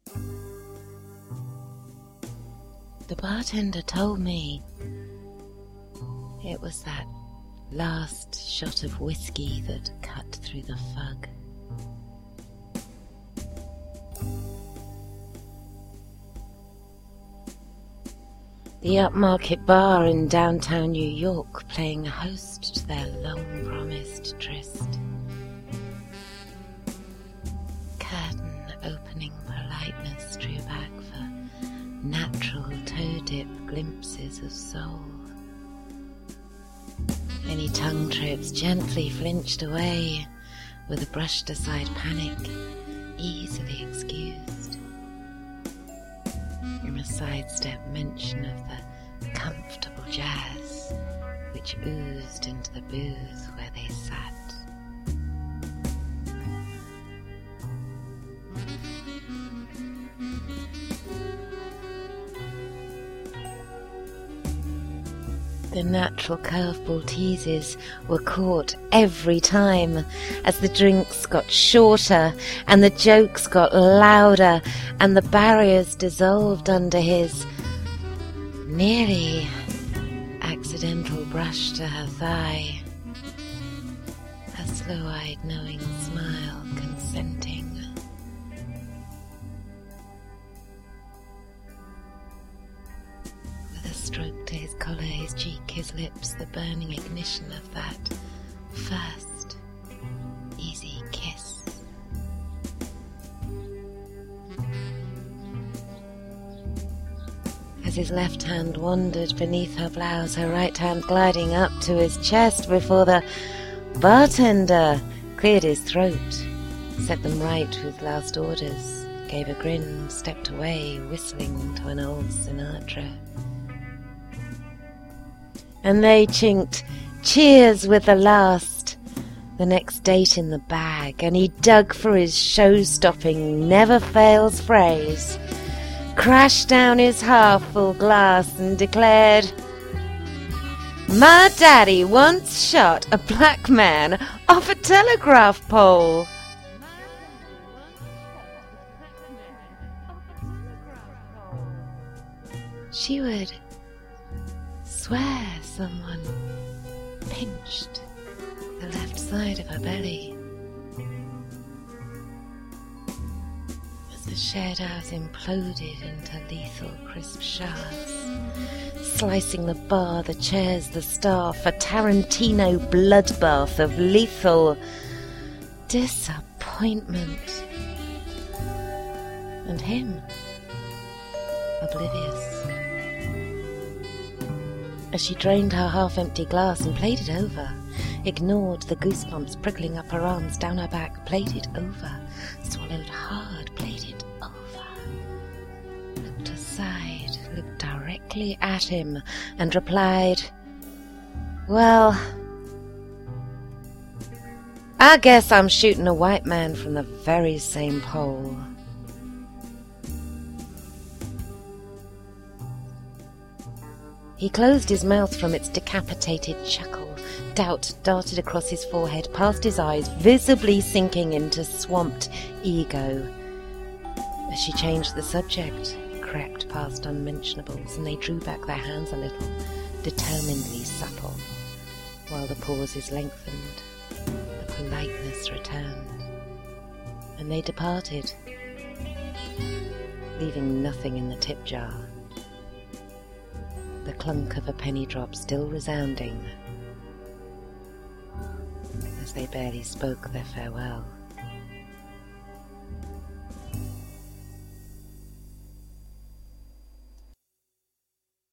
The bartender told me it was that last shot of whiskey that cut through the fog. The upmarket bar in downtown New York playing host to their long-promised tryst. Curtain opening politeness drew back for natural toe-dip glimpses of soul. Any tongue trips gently flinched away with a brushed-aside panic, easily excused. From a sidestep mention of the comfortable jazz which oozed into the booth where they sat. The natural curveball teases were caught every time as the drinks got shorter and the jokes got louder and the barriers dissolved under his nearly accidental brush to her thigh, a slow-eyed knowing smile consenting. Stroke to his collar, his cheek, his lips, the burning ignition of that first easy kiss. As his left hand wandered beneath her blouse, her right hand gliding up to his chest before the bartender cleared his throat, set them right with last orders, gave a grin, stepped away, whistling to an old Sinatra. And they chinked cheers with the last, the next date in the bag, and he dug for his show-stopping, never-fails phrase, crashed down his half-full glass and declared, "My daddy once shot a black man off a telegraph pole." She would swear someone pinched the left side of her belly as the shared house imploded into lethal crisp shards, slicing the bar, the chairs, the staff, a Tarantino bloodbath of lethal disappointment. And him, oblivious. As she drained her half-empty glass and played it over, ignored the goosebumps prickling up her arms, down her back, played it over, swallowed hard, played it over, looked aside, looked directly at him, and replied, "Well, I guess I'm shooting a white man from the very same pole." He closed his mouth from its decapitated chuckle. Doubt darted across his forehead, past his eyes, visibly sinking into swamped ego. As she changed the subject, crept past unmentionables, and they drew back their hands a little, determinedly supple, while the pauses lengthened, the politeness returned, and they departed, leaving nothing in the tip jar. The clunk of a penny drop still resounding as they barely spoke their farewell.